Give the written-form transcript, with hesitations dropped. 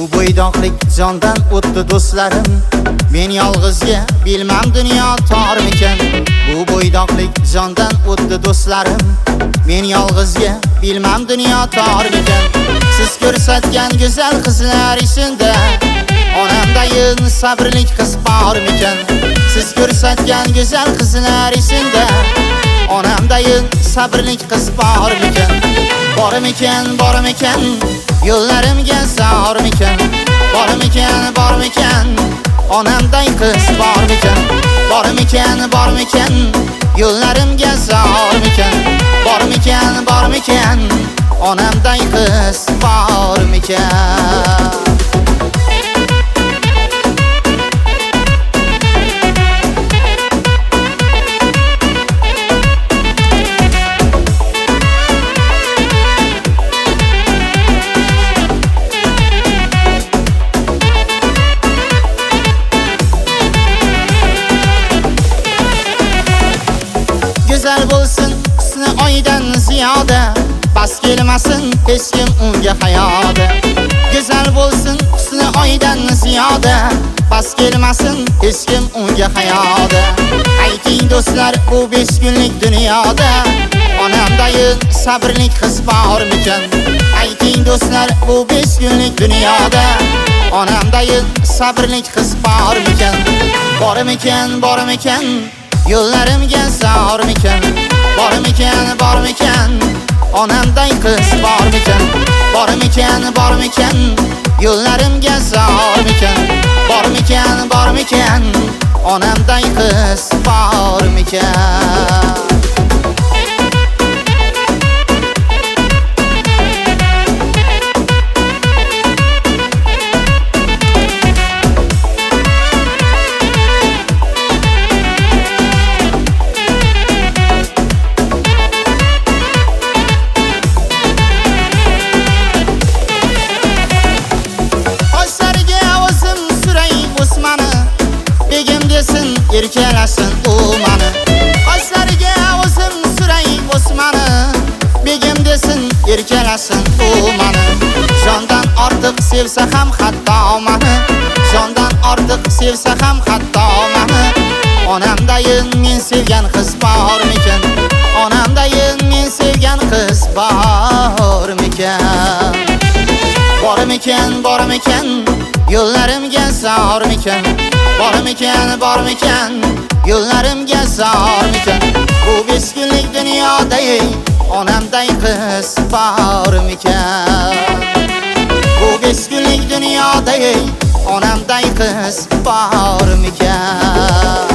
Bu bo'ydoqlik jondan o'tdi do'stlarim. Men yolg'izga bilmam dunyo tormikan. Bu bo'ydoqlik jondan o'tdi do'stlarim. Men yolg'izga bilmam dunyo tormikan. Siz ko'rsatgan go'zal qizlar ichida onamdayin sabrlik qiz bormikan. Siz ko'rsatgan go'zal qizlar ichida onamdayin sabrlik qiz bormikan. Bormikan yo'llarimga zormikan. Bormikan onamday qiz bormikan. Bormikan yo'llarimga zormikan. Bormikan onamday qiz bormikan. Güzel bo'lsin husni oydan ziyoda, bas kelmasin hech kim unga hayoda. Güzel bo'lsin husni oydan ziyoda, bas kelmasin hech kim unga hayoda. Ayting do'stlar, bu 5 kunlik dunyoda onamdayin sabrlik qiz bormikan? Ayting do'stlar, bu 5 kunlik dunyoda onamdayin sabrlik qiz bormikan? Bormikan yo'llarimga zormikan. Bormikan onamday qiz bormikan. Bormikan yo'llarimga zormikan. Bormikan onamday qiz bormikan. Erkalasin u mani, qoshlariga o'zim suray o'smani. Begim desin, erkalasin u mani. Jondan ortiq sevsa ham hatto mani. Jondan ortiq sevsa ham hatto mani. Onamdayin men sevgan qiz bormikan? Onamdayin men sevgan qiz bormikan? Bormikan yo'llarimga zormikan. Bormikan yo'llarimga zormikan? Bu 5 kunlik dunyoda onamday qiz bormikan? Bu 5 kunlik dunyoda onamday qiz bormikan?